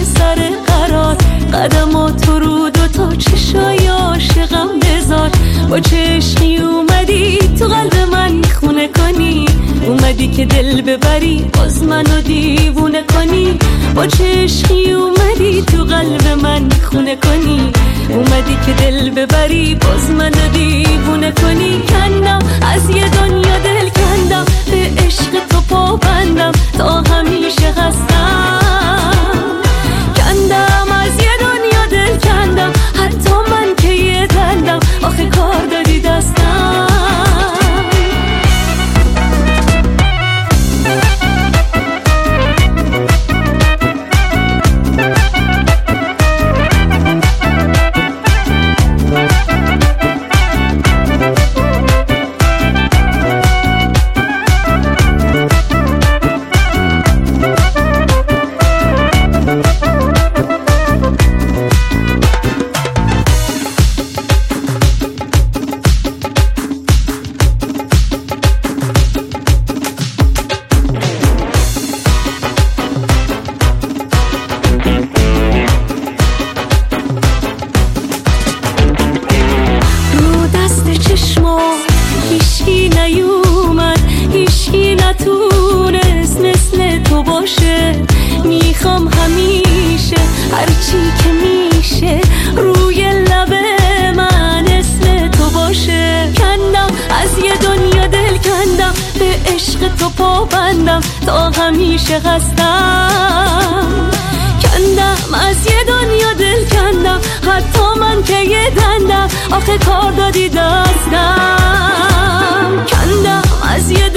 سر قرار، قدماتو رو دوتا چشای عاشقم بذار. با چشمی اومدی تو قلب من خونه کنی، اومدی که دل ببری باز منو دیوونه کنی. با چشمی اومدی تو قلب من خونه کنی، اومدی که دل ببری باز منو دیوونه کنی. کندم از یه دنیا دل کندم، به عشق تو پابندم تا همیشه هستم. کندم از یه دنیا دل کندم، حتی من که یه دندم آخه کار دادی دستم. هیچکی نیومد، هیچکی نتونست مثل تو باشه. میخوام همیشه هرچی که میشه روی لب من اسم تو باشه. کندم از یه دنیا دل کندم، به عشق تو پابندم تا همیشه هستم. کندم از یه دنیا دل کندم، حتی من که یه دندم آخه کار دادی دستم. کندم از یه